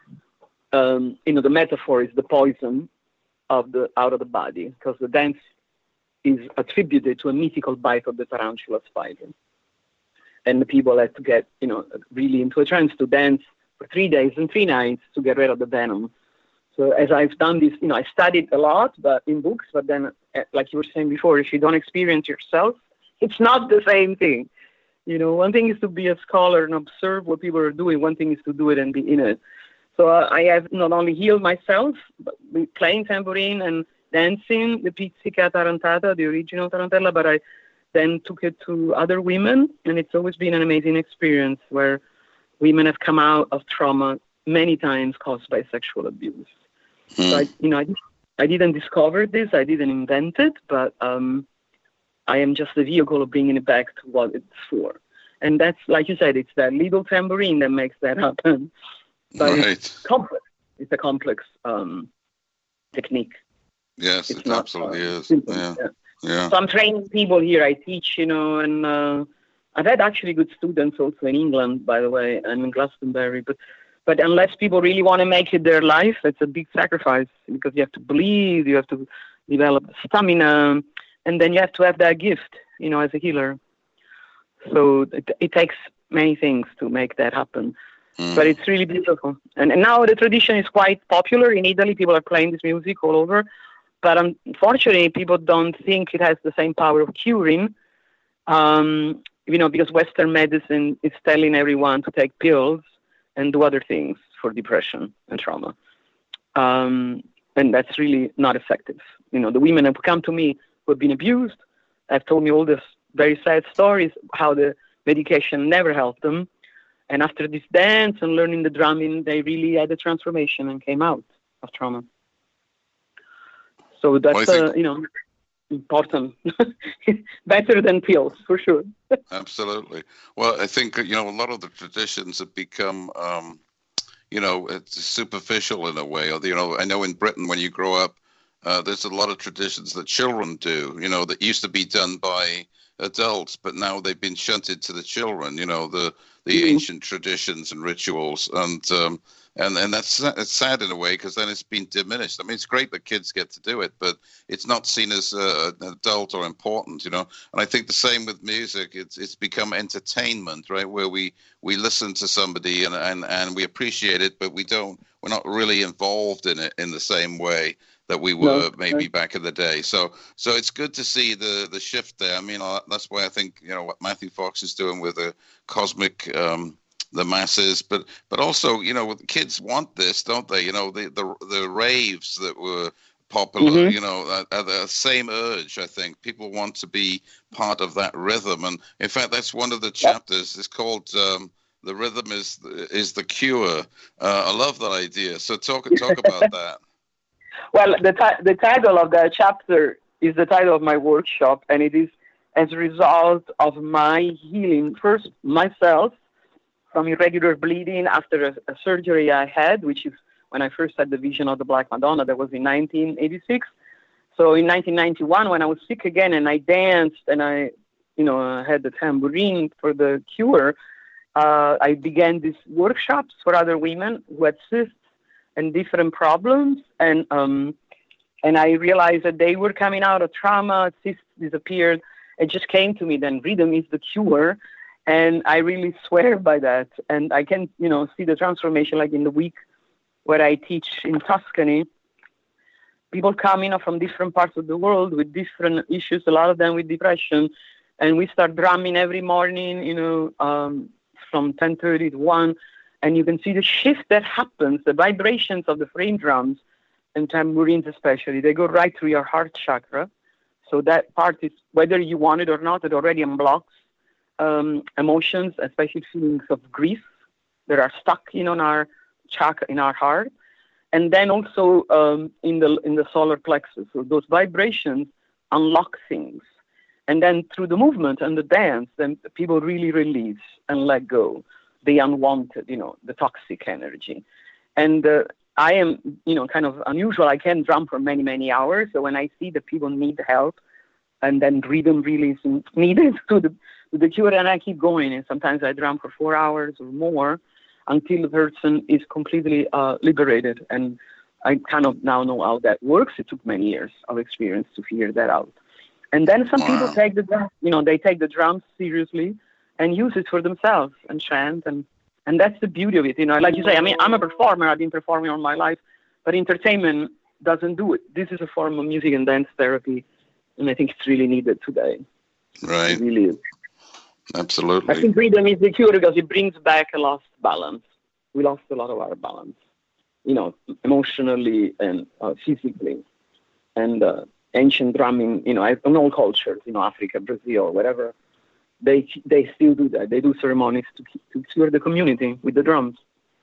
um, you know, the metaphor is the poison of the out of the body, because the dance is attributed to a mythical bite of the tarantula spider. And the people had to get, you know, really into a trance to dance for three days and three nights to get rid of the venom. So as I've done this, you know, I studied a lot, but in books, but then, like you were saying before, if you don't experience yourself, it's not the same thing. You know, one thing is to be a scholar and observe what people are doing. One thing is to do it and be in it. So uh, I have not only healed myself, but playing tambourine and dancing the pizzica tarantata, the original tarantella, but I then took it to other women, and it's always been an amazing experience where women have come out of trauma many times caused by sexual abuse. Mm. So I, you know, I, I didn't discover this, I didn't invent it, but um, I am just the vehicle of bringing it back to what it's for. And that's, like you said, it's that little tambourine that makes that happen. But right. It's complex. It's a complex um, technique. Yes, it's it not, absolutely uh, is. Yeah. yeah. Yeah. So I'm training people here. I teach, you know, and uh, I've had actually good students also in England, by the way, and in Glastonbury. But but unless people really want to make it their life, it's a big sacrifice, because you have to believe, you have to develop stamina, and then you have to have that gift, you know, as a healer. So it, it takes many things to make that happen. Mm. But it's really beautiful. And, and now the tradition is quite popular in Italy. People are playing this music all over. But unfortunately, people don't think it has the same power of curing, um, you know, because Western medicine is telling everyone to take pills and do other things for depression and trauma. Um, and that's really not effective. You know, the women have come to me who have been abused, have told me all these very sad stories, how the medication never helped them. And after this dance and learning the drumming, they really had a transformation and came out of trauma. So that's, well, think, uh, you know, important. Better than pills, for sure. Absolutely. Well, I think, you know, a lot of the traditions have become, um, you know, it's superficial in a way. Or, you know, I know in Britain, when you grow up, uh, there's a lot of traditions that children do, you know, that used to be done by adults, but now they've been shunted to the children, you know, the, the mm-hmm. ancient traditions and rituals. And, um, And and that's it's sad in a way, because then it's been diminished. I mean, it's great that kids get to do it, but it's not seen as uh, an adult or important, you know. And I think the same with music. It's it's become entertainment, right? Where we, we listen to somebody and, and, and we appreciate it, but we don't. We're not really involved in it in the same way that we were no, maybe right. back in the day. So so it's good to see the the shift there. I mean, that's why I think, you know, what Matthew Fox is doing with the cosmic. Um, the masses, but but also, you know, kids want this, don't they? You know, the the, the raves that were popular, mm-hmm. you know, are, are the same urge, I think. People want to be part of that rhythm. And in fact, that's one of the chapters. It's called um, The Rhythm is is the Cure. Uh, I love that idea. So talk talk about that. Well, the, ti- the title of that chapter is the title of my workshop, and it is as a result of my healing, first myself, from irregular bleeding after a, a surgery I had, which is when I first had the vision of the Black Madonna. That was in nineteen eighty-six. So in nineteen ninety-one, when I was sick again and I danced and I, you know, had the tambourine for the cure, uh, I began these workshops for other women who had cysts and different problems. And um, and I realized that they were coming out of trauma, cysts disappeared. It just came to me then, rhythm is the cure. And I really swear by that. And I can, you know, see the transformation, like in the week where I teach in Tuscany. People come, you know, from different parts of the world with different issues, a lot of them with depression. And we start drumming every morning, you know, um, from ten thirty to one. And you can see the shift that happens, the vibrations of the frame drums and tambourines especially. They go right through your heart chakra. So that part is, whether you want it or not, it already unblocks Um, emotions, especially feelings of grief that are stuck, you know, in our chakra, in our heart, and then also um, in the in the solar plexus. So those vibrations unlock things, and then through the movement and the dance, then people really release and let go the unwanted, you know, the toxic energy. And uh, I am, you know, kind of unusual. I can drum for many many hours. So when I see that people need help, and then rhythm really is needed to the with the cure, and I keep going. And sometimes I drum for four hours or more until the person is completely uh, liberated. And I kind of now know how that works. It took many years of experience to figure that out. And then some wow. people take the drum, you know, they take the drums seriously and use it for themselves and chant. And, and that's the beauty of it. You know, like you say, I mean, I'm a performer. I've been performing all my life, but entertainment doesn't do it. This is a form of music and dance therapy, and I think it's really needed today. Right. It really is. Absolutely. I think rhythm is the cure because it brings back a lost balance. We lost a lot of our balance, you know, emotionally and uh, physically. And uh, ancient drumming, you know, in all cultures, you know, Africa, Brazil, whatever, they they still do that. They do ceremonies to to cure the community with the drums.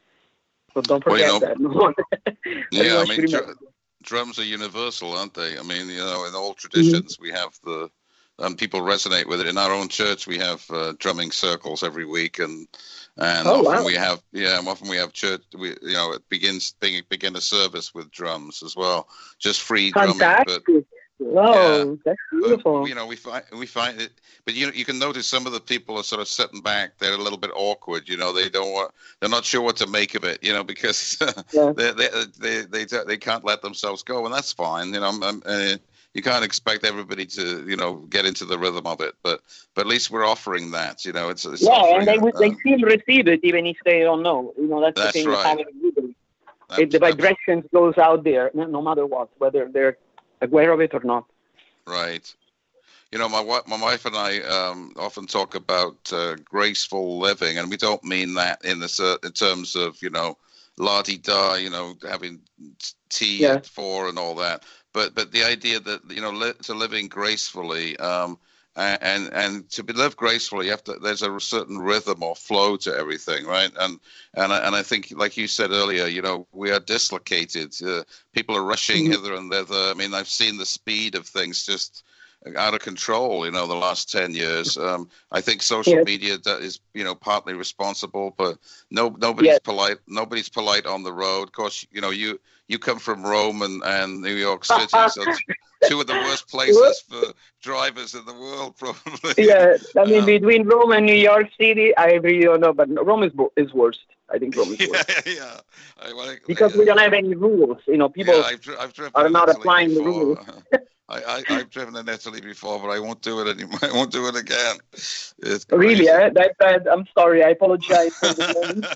So don't forget well, you know, that. Yeah, I mean, dr- drums are universal, aren't they? I mean, you know, in all traditions, mm-hmm. we have the, and people resonate with it. In our own church, we have uh, drumming circles every week, and and oh, often wow. we have, yeah, and often we have church. We, you know, it begins begin, begin a service with drums as well, just free Fantastic. drumming. But Whoa, yeah. That's beautiful. But, you know, we find we find it, but you know, you can notice some of the people are sort of sitting back. They're a little bit awkward. You know, they don't want, they're not sure what to make of it. You know, because yeah. they, they they they they can't let themselves go, and that's fine. You know, I'm, I'm, uh, you can't expect everybody to, you know, get into the rhythm of it. But but at least we're offering that. You know, it's, it's yeah, and they um, they still receive it even if they don't know. You know, that's, that's the thing right. with having rhythm. It, the vibrations goes out there, no matter what, whether they're aware of it or not. Right. You know, my wife, my wife and I um, often talk about uh, graceful living, and we don't mean that in the in terms of, you know, la-di-da, you know, having tea yeah. at four and all that. But but the idea that, you know, li- to living gracefully, um, and and to be live gracefully, you have to. There's a certain rhythm or flow to everything, right? And and and I think, like you said earlier, you know, we are dislocated. Uh, people are rushing mm-hmm. hither and thither. I mean, I've seen the speed of things just out of control. You know, the last ten years. Um, I think social yes. media is, you know, partly responsible, but no, nobody's yes. polite. Nobody's polite on the road. Of course, you know, you you come from Rome and, and New York City, so two of the worst places for drivers in the world, probably. Yeah, I mean, um, between Rome and New York City, I really don't know, but Rome is is worst. I think Rome is yeah, worst. Yeah, yeah. I, like, because yeah. we don't have any rules. You know, people yeah, I've, dri- I've driven are not applying before. the rules. I, I, I've driven in Italy before, but I won't do it anymore. I won't do it again. It's really? Eh? That bad? I'm sorry. I apologize for the moment.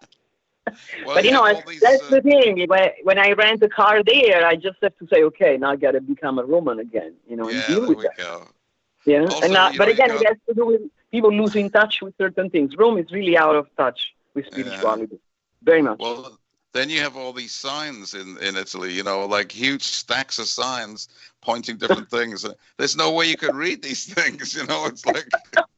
Well, but you know, these, that's uh, the thing. When when I rent a car there, I just have to say, okay, now I got to become a Roman again. You know, yeah, and deal there with we that. Go. Yeah, also, and uh, but know, again, got... it has to do with people losing touch with certain things. Rome is really out of touch with spirituality, yeah. very much. Well, then you have all these signs in, in Italy, you know, like huge stacks of signs pointing different things. There's no way you could read these things, you know. It's like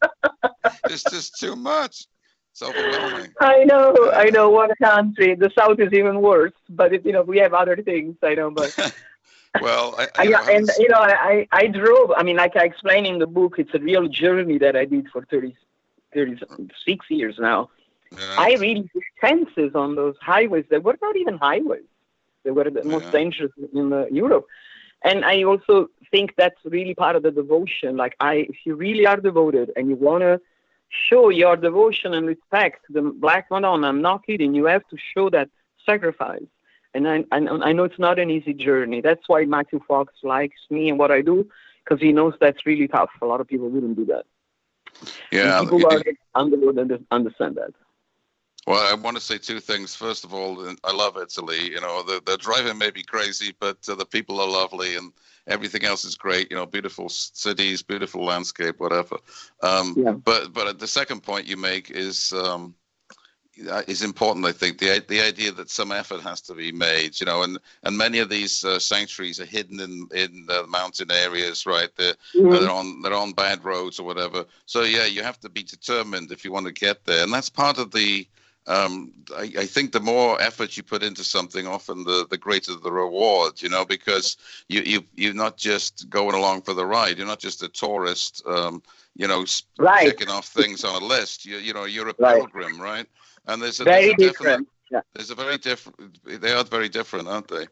it's just too much. It's overwhelming. I know, yeah. I know. One country, the South is even worse. But it, you know, we have other things. I know, but well, I, I, you know, and you know, I, I drove. I mean, like I explain in the book, it's a real journey that I did for thirty, thirty-six years now. Yeah. I really took chances on those highways. They were not even highways. They were the yeah. most dangerous in uh, Europe. And I also think that's really part of the devotion. Like, I, if you really are devoted and you want to show your devotion and respect to the Black Madonna, I'm not kidding, you have to show that sacrifice. And I, I, I know it's not an easy journey. That's why Matthew Fox likes me and what I do, because he knows that's really tough. A lot of people wouldn't do that. Yeah, and people are understood and understand that. Well, I want to say two things. First of all, I love Italy. You know, the, the driving may be crazy, but uh, the people are lovely and everything else is great. You know, beautiful cities, beautiful landscape, whatever. Um, yeah. But but the second point you make is um, is important. I think the the idea that some effort has to be made. You know, and, and many of these uh, sanctuaries are hidden in in uh, mountain areas, right? They're, mm-hmm. they're on they're on bad roads or whatever. So yeah, you have to be determined if you want to get there, and that's part of the. Um, I, I think the more effort you put into something, often the, the greater the reward, you know, because you, you, you're not just going along for the ride. You're not just a tourist, um, you know, right. checking off things on a list. You, you know, you're a right. pilgrim, right? And there's a, very there's a different. Yeah. There's a very different, they are very different, aren't they?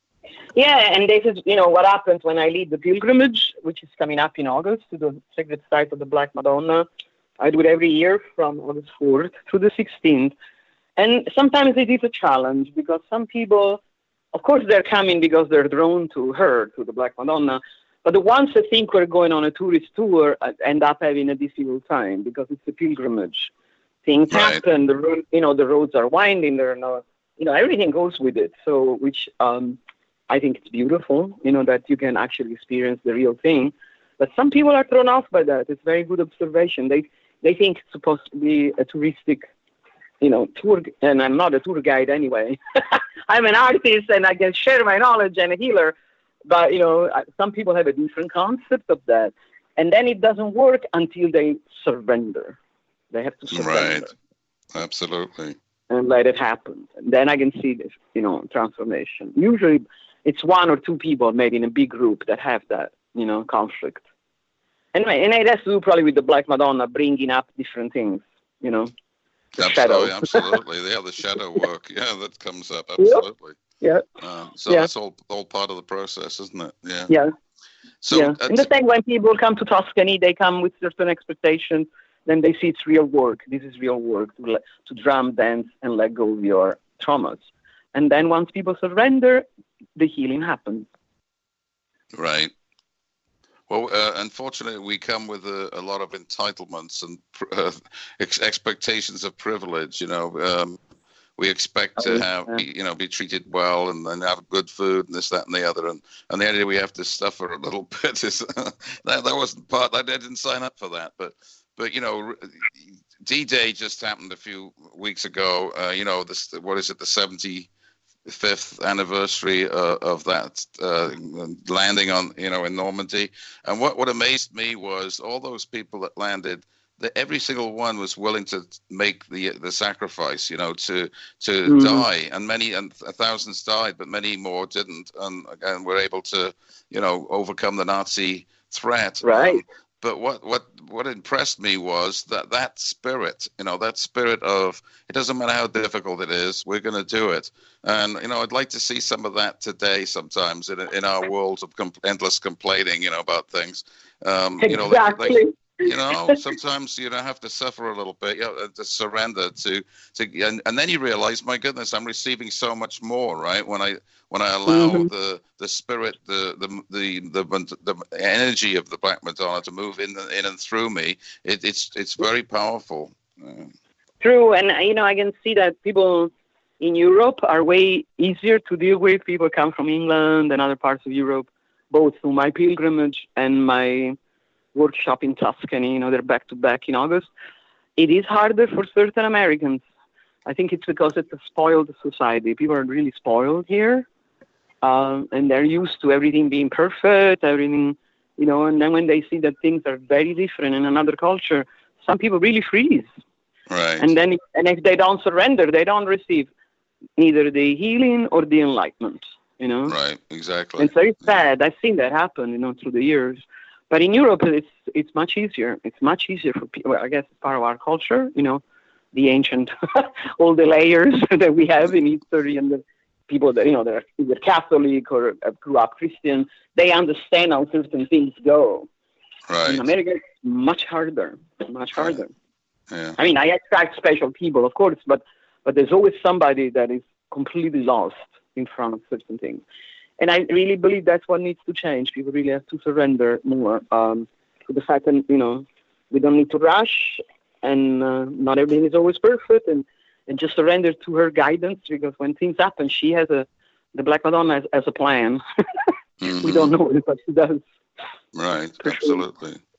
Yeah, and this is, you know, what happens when I lead the pilgrimage, which is coming up in August to the sacred site of the Black Madonna. I do it every year from August fourth through the sixteenth. And sometimes it is a challenge because some people, of course, they're coming because they're drawn to her, to the Black Madonna. But the ones that think we're going on a tourist tour end up having a difficult time because it's a pilgrimage. Things right. happen. The road, you know, the roads are winding. There are no, you know, everything goes with it. So, which um, I think it's beautiful, you know, that you can actually experience the real thing. But some people are thrown off by that. It's very good observation. They they think it's supposed to be a touristic, you know, tour, and I'm not a tour guide anyway. I'm an artist and I can share my knowledge and a healer. But, you know, some people have a different concept of that. And then it doesn't work until they surrender. They have to surrender. Right. Absolutely. And let it happen. And then I can see this, you know, transformation. Usually it's one or two people maybe in a big group that have that, you know, conflict. Anyway, and it has to do probably with the Black Madonna bringing up different things, you know. The absolutely, absolutely. Yeah, the shadow work. Yeah, that comes up. Absolutely. Yeah. Uh, so yeah. that's all all part of the process, isn't it? Yeah. Yeah. So yeah. And the same when people come to Tuscany, they come with certain expectations. Then they see it's real work. This is real work to to drum, dance, and let go of your traumas. And then once people surrender, the healing happens. Right. Well, uh, unfortunately, we come with a, a lot of entitlements and uh, ex- expectations of privilege. You know, um, we expect to have, you know, be treated well and, and have good food and this, that, and the other. And, and the idea we have to suffer a little bit is that, that wasn't part. I didn't sign up for that. But, but you know, D-Day just happened a few weeks ago. Uh, you know, this what is it, the seventy-fifth anniversary uh, of that uh, landing on, you know, in Normandy. And what, what amazed me was all those people that landed, that every single one was willing to make the the sacrifice, you know, to to mm-hmm. die. And many, and thousands died, but many more didn't. And again, were able to, you know, overcome the Nazi threat. Right. Um, But what, what, what impressed me was that that spirit, you know, that spirit of, it doesn't matter how difficult it is, we're going to do it. And, you know, I'd like to see some of that today sometimes in in our world of com- endless complaining, you know, about things. Um, exactly. You know, like, like, you know, sometimes you know have to suffer a little bit, you know, to surrender to, to and, and then you realize, my goodness, I'm receiving so much more, right? When I when I allow mm-hmm. the the spirit, the the, the the the energy of the Black Madonna to move in in and through me, it, it's it's very powerful. Uh, True, and you know I can see that people in Europe are way easier to deal with. People come from England and other parts of Europe, both through my pilgrimage and my workshop in Tuscany, you know, they're back to back in August. It is harder for certain Americans. I think it's because it's a spoiled society. People are really spoiled here. Um, and they're used to everything being perfect, everything, you know, and then when they see that things are very different in another culture, some people really freeze. Right. And then, and if they don't surrender, they don't receive neither the healing or the enlightenment, you know. Right, exactly. And it's very sad. I've seen that happen, you know, through the years. But in Europe, it's it's much easier. It's much easier for people. Well, I guess it's part of our culture, you know, the ancient, all the layers that we have in history, and the people that, you know, they're either Catholic or grew up Christian, they understand how certain things go. Right. In America, it's much harder, much harder. Yeah. I mean, I attract special people, of course, but but there's always somebody that is completely lost in front of certain things. And I really believe that's what needs to change. People really have to surrender more um, to the fact that, you know, we don't need to rush, and uh, not everything is always perfect, and, and just surrender to her guidance, because when things happen, she has a, the Black Madonna has, has a plan. mm-hmm. We don't know it, but she does. Right, absolutely. Sure.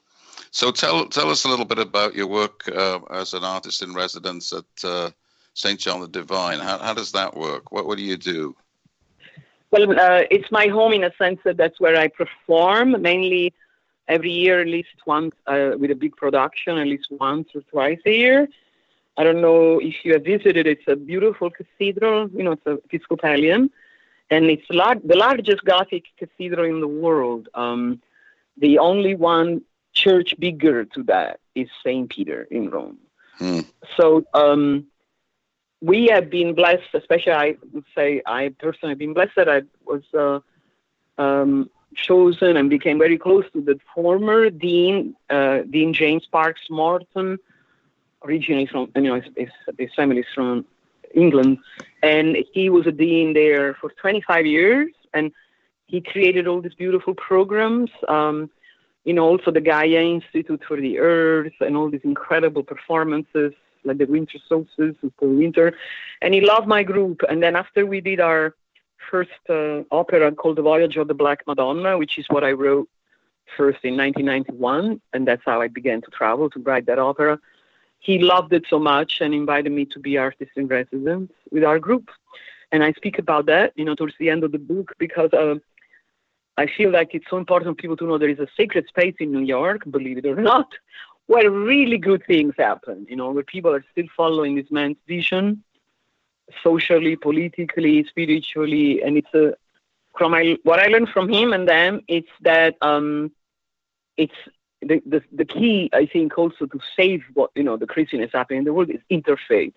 So tell tell us a little bit about your work uh, as an artist in residence at uh, Saint John the Divine. How, how does that work? What, what do you do? Well, uh, it's my home in a sense that that's where I perform, mainly every year, at least once, uh, with a big production, at least once or twice a year. I don't know if you have visited. It's a beautiful cathedral. You know, it's a Episcopalian, and it's lar- the largest Gothic cathedral in the world. Um, the only one church bigger to that is Saint Peter in Rome. Hmm. So um, we have been blessed, especially I would say I personally have been blessed that I was uh, um, chosen and became very close to the former dean, uh, Dean James Sparks Morton, originally from, you know, his, his, his family is from England, and he was a dean there for twenty-five years, and he created all these beautiful programs, um, you know, also the Gaia Institute for the Earth, and all these incredible performances, like the Winter Solstice with Paul Winter, and he loved my group. And then after we did our first uh, opera called The Voyage of the Black Madonna, which is what I wrote first in nineteen ninety-one, and that's how I began to travel to write that opera. He loved it so much and invited me to be artist in residence with our group. And I speak about that, you know, towards the end of the book, because uh, I feel like it's so important for people to know there is a sacred space in New York, believe it or not, where really good things happen, you know, where people are still following this man's vision, socially, politically, spiritually. And it's a, from my, what I learned from him and them, it's that um, it's, The, the the key, I think, also to save what, you know, the craziness happening in the world is interfaith.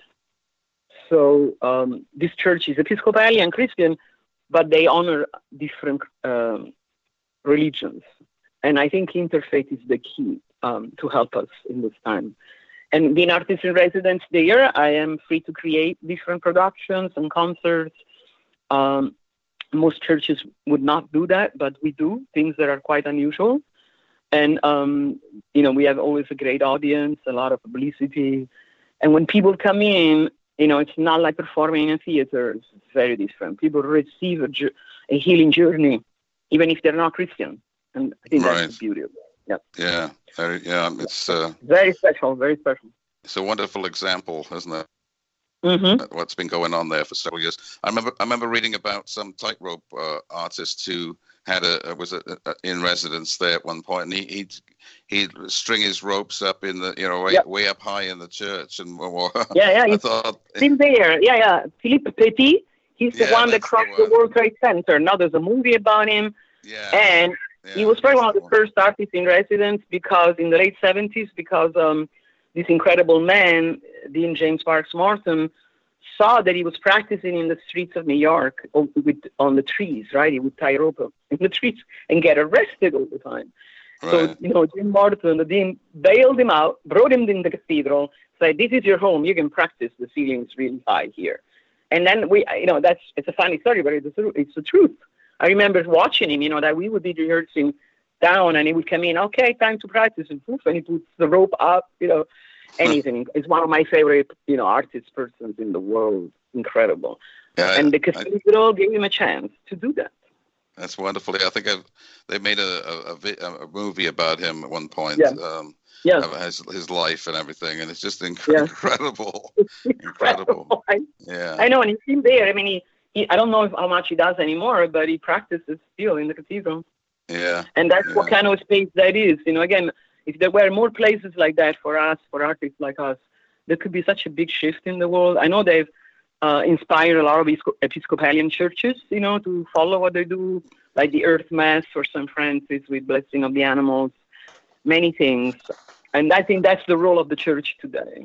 So um, this church is Episcopalian Christian, but they honor different um, religions. And I think interfaith is the key um, to help us in this time. And being artist in residence there, I am free to create different productions and concerts. Um, most churches would not do that, but we do things that are quite unusual. And, um, you know, we have always a great audience, a lot of publicity. And when people come in, you know, it's not like performing in a theater. It's very different. People receive a, a healing journey, even if they're not Christian. And I think right. That's the beauty of it. Yeah. Yeah. Very, yeah. It's uh, very special. Very special. It's a wonderful example, isn't it? Mm-hmm. What's been going on there for several years. I remember I remember reading about some tightrope uh, artist who had a was a, a, in residence there at one point, and he, he'd he'd string his ropes up in the, you know, way, yep. way up high in the church, and yeah, yeah, I thought still there, yeah, yeah. Philippe Petit, he's the yeah, one that crossed the, the World Trade Center. Now there's a movie about him, yeah, and yeah, he was probably one of the first artists in residence because in the late seventies, because um, this incredible man, Dean James Sparks Morton, saw that he was practicing in the streets of New York with, on the trees, right? He would tie rope in the trees and get arrested all the time. Right. So, you know, Jim Morton, the dean, bailed him out, brought him in the cathedral, said, this is your home. You can practice. The ceiling's really high here. And then we, you know, that's, it's a funny story, but it's the, it's the truth. I remember watching him, you know, that we would be rehearsing down and he would come in, okay, time to practice. And poof, and he puts the rope up, you know. Anything. It's one of my favorite, you know, artist persons in the world. Incredible. Yeah, and the cathedral gave him a chance to do that. That's wonderful. I think I've, they made a a, a a movie about him at one point. Yeah. Um, yeah. His, his life and everything, and it's just inc- yeah. incredible. incredible. incredible. I, yeah. I know, and he's still there. I mean, he, he I don't know if, how much he does anymore, but he practices still in the cathedral. Yeah. And that's yeah. what kind of space that is. You know, again, if there were more places like that for us, for artists like us, there could be such a big shift in the world. I know they've uh, inspired a lot of Episcopalian churches, you know, to follow what they do, like the Earth Mass for Saint Francis with Blessing of the Animals, many things. And I think that's the role of the church today.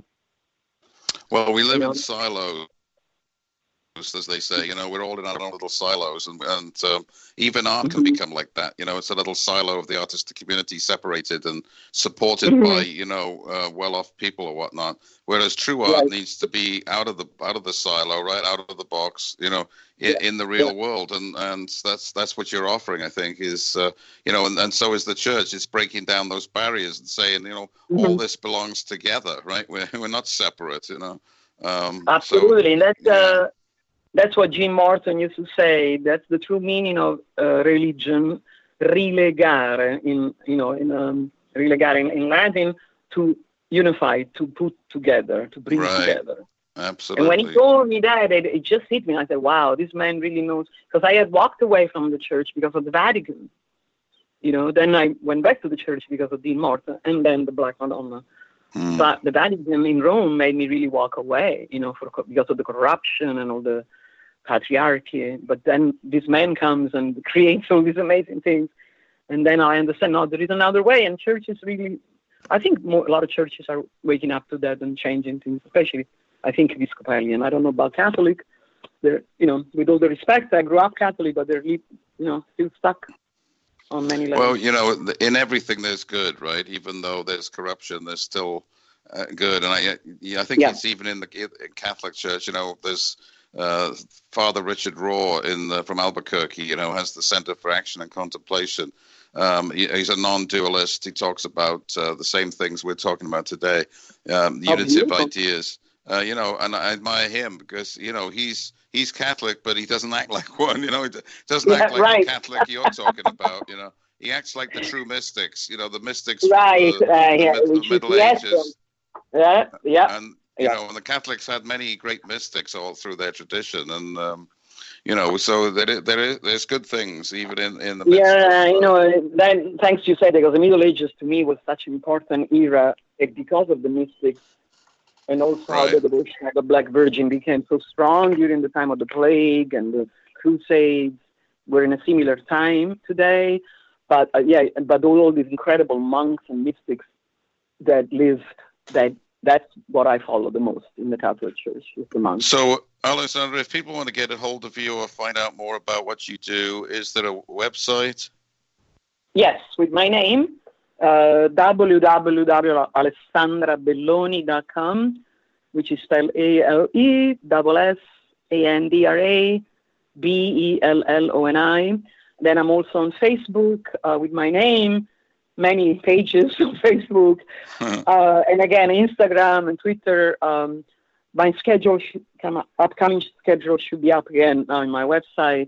Well, we live you know? in silos, as they say. You know, we're all in our own little silos, and and um, even art mm-hmm. can become like that. You know, it's a little silo of the artistic community, separated and supported mm-hmm. by, you know, uh, well-off people or whatnot. Whereas true art right. needs to be out of the out of the silo, right out of the box. You know, in, yeah. in the real yeah. world, and and that's that's what you're offering. I think is uh, you know, and, and so is the church. It's breaking down those barriers and saying, you know, mm-hmm. all this belongs together, right? We're we're not separate. You know. Um, Absolutely, so, that's. yeah. Uh, That's what Jim Morton used to say. That's the true meaning of uh, religion, rilegare, in you know, in um, rilegare in, in Latin, to unify, to put together, to bring right. together. Absolutely. And when he told me that, it, it just hit me. I said, "Wow, this man really knows." Because I had walked away from the church because of the Vatican. You know, then I went back to the church because of Dean Morton, and then the Black Madonna. Mm. But the Vatican in Rome made me really walk away, you know, for because of the corruption and all the patriarchy. But then this man comes and creates all these amazing things. And then I understand, no, there is another way. And churches really, I think more, a lot of churches are waking up to that and changing things, especially, I think, Episcopalian. I don't know about Catholic. They're, you know, with all the respect, I grew up Catholic, but they're, you know, still stuck. on many levels. Well, you know, in everything there's good, right? Even though there's corruption, there's still uh, good. And I, yeah, I think yeah. it's even in the in Catholic Church. You know, there's uh, Father Richard Rohr in the, from Albuquerque. You know, has the Center for Action and Contemplation. Um, he, he's a non-dualist. He talks about uh, the same things we're talking about today, um, oh, unity of ideas. Uh, you know, and I admire him because, you know, he's he's Catholic, but he doesn't act like one. You know, he doesn't yeah, act like right. the Catholic you're talking about. You know, he acts like the true mystics. You know, the mystics right. from the, uh, the, yeah, the, the Middle yes, Ages. Yeah, yeah. And you yeah. know, and the Catholics had many great mystics all through their tradition, and um, you know, so there is, there is there's good things even in in the midst yeah, of, you know, that, thanks you said, because the Middle Ages to me was such an important era because of the mystics, and also right. how the devotion of the Black Virgin became so strong during the time of the plague and the Crusades. We're in a similar time today, but uh, yeah, but all these incredible monks and mystics that lived, that that's what I follow the most in the Catholic Church, is the monks. So, Alessandra, if people want to get a hold of you or find out more about what you do, is there a website? Yes, with my name, uh, w w w dot alessandra belloni dot com, which is spelled A L E S S A N D R A B E L L O N I. Then I'm also on Facebook uh, with my name, many pages on Facebook, uh, and again, Instagram and Twitter. Um, my schedule should come up, upcoming schedule should be up again on my website.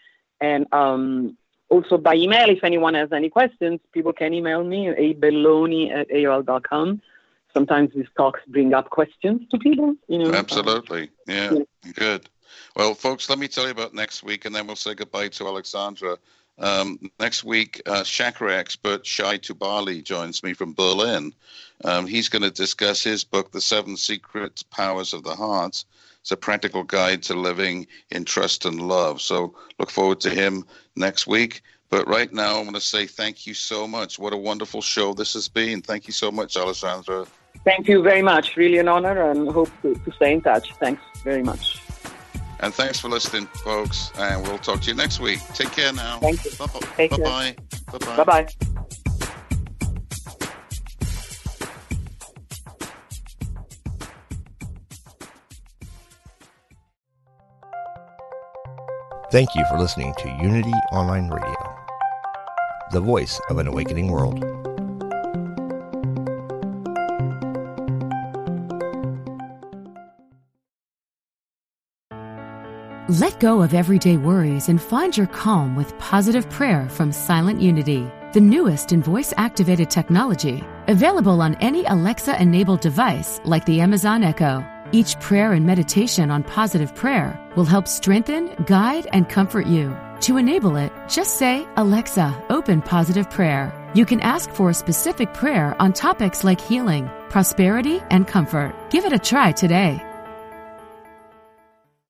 And um, also by email, if anyone has any questions, people can email me at a belloni at A O L dot com. Sometimes these talks bring up questions to people, you know. Absolutely. Yeah, yeah. Good. Well, folks, let me tell you about next week, and then we'll say goodbye to Alexandra. Um, next week, uh, chakra expert Shai Tubali joins me from Berlin. Um, he's going to discuss his book, The Seven Secret Powers of the Heart. It's a practical guide to living in trust and love. So look forward to him next week. But right now, I want to say thank you so much. What a wonderful show this has been. Thank you so much, Alessandra. Thank you very much. Really an honor, and hope to, to stay in touch. Thanks very much. And thanks for listening, folks. And we'll talk to you next week. Take care now. Thank you. Bye-bye. Take Bye-bye. care. Bye-bye. Bye-bye. Thank you for listening to Unity Online Radio, the voice of an awakening world. Let go of everyday worries and find your calm with positive prayer from Silent Unity, the newest in voice-activated technology, available on any Alexa-enabled device like the Amazon Echo. Each prayer and meditation on positive prayer will help strengthen, guide, and comfort you. To enable it, just say, Alexa, open positive prayer. You can ask for a specific prayer on topics like healing, prosperity, and comfort. Give it a try today.